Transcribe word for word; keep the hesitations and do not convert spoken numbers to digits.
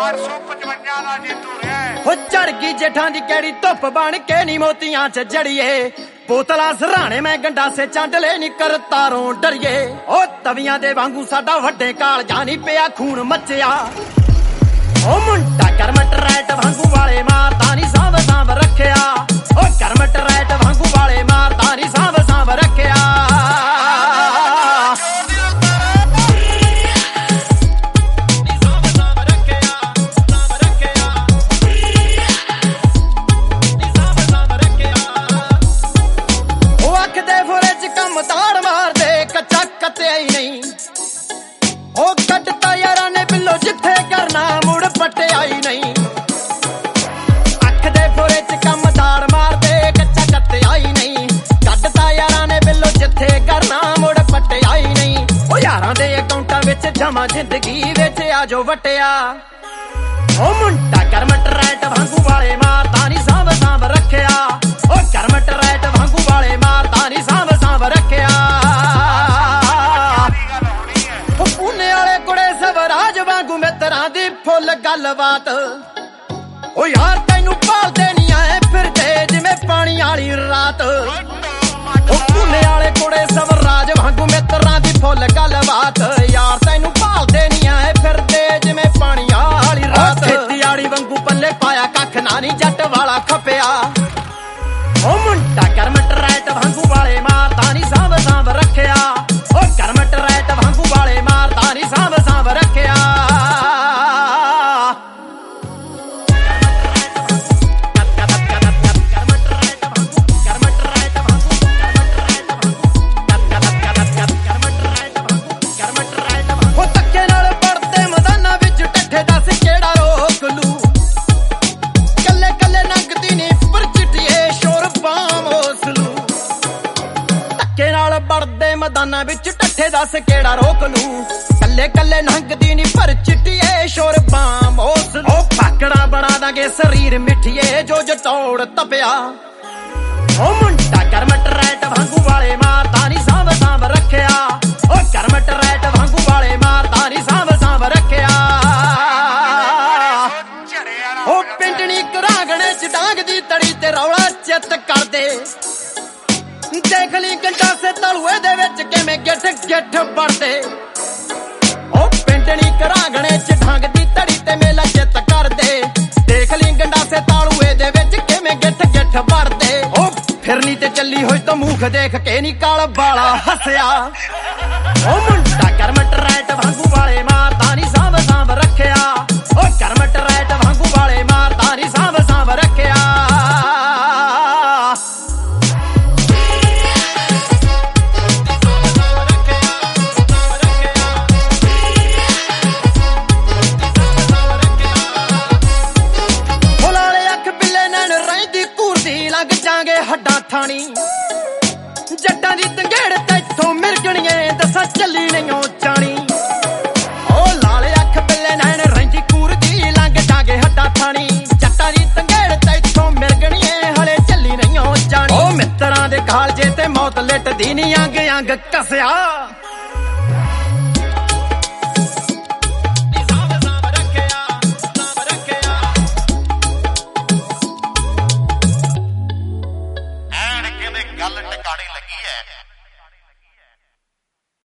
चार सौ पचवंजा का जीतू रहा चढ़ गई जेठां दी केड़ी धुप बन के नी मोतियां च जड़िए बोतला सराणे मैं गंडा से चांडले नी कर तारों डरिए ओ तवियां दे वांगू साडा वड्डे काल जानी पिया खून मचिया ओ मुंडा करमट रैट वांगू वाले मारदा नी सांभ सांभ रखिया ओ करमट रैट वांगू वाले मारदा नी सांभ सांभ रखिया जमा जिंदगी विच आजो वटिया ओ मुंडा करमट रैट वांगू वाले मारदा नी सांभ सांभ रखिया ओ करमट रैट वांगू वाले मारदा नी सांभ सांभ रखिया ओ पुणे वाले कुड़े सवराज वांगू मित्रां दी फुल गलबात ओ यार तैनू भालदे नी आए फिरदे जिवें पानी वाली रात ओ पुणे वाले कुड़े सवराज वांगू मित्रां दी फुल गलबात यार तैनू भालदे नी आए फिरदे जिवें पानी वाली रात खेती वाली वांगू पल्ले पाया कख ना नी जट वाला खपिया ओ मुंडा करमट रैट वांगू वाले मारदा नी सांभ सांभ रखिया ओ करमट रैट वांगू वाले मारदा नी सांभ सांभ रखिया मैदाना विच टट्ठे दस केड़ा रोक लू कल्ले कल्ले नंगदी नी पर चिट्टिए शोर बाम ओस ओ फाकड़ा बना दांगे शरीर मिठिए जो जटौड़ तपिया ओ मुंडा करमट रैट वांगू वाले मारदा नी सांभ सांभ रखिया ओ करमट रैट वांगू वाले मारदा नी सांभ सांभ रखिया ओ पिंडनी घरांगणे च डांग दी तड़ी ते रौला चित कर दे देख ली गंडा से तलुए दे विच किवें गिठ गिठ बढ़दे ओ पिंडनी घरांगणे च ढंग दी तड़ी ते मेला चित कर दे देख ली गंडा से तलुए दे विच किवें गिठ गिठ बढ़दे ओ फिरनी ते चली होई तो मुख देख के नी काल बाला हसया ओ मुंडा करमट रैट वांगू वाले मारदा नी सांभ सांभ रखिया ओ करमट रैट वांगू वाले मारदा नी सांभ सांभ रखिया हड्डा थानी जट्टां दी तंगेड़ तैथों मिरगणिए दसा चली नहीं जानी ओ लाल अख बिल्ले नैन रहिंदी कूरदी लंघ जागे हड्डा थानी जट्टां दी तंगेड़ तैथों मिरगणिए हले चली नहीं जानी ओ मित्रां दे कालजे ते मौत लिटदी नी अंग अंग कसिया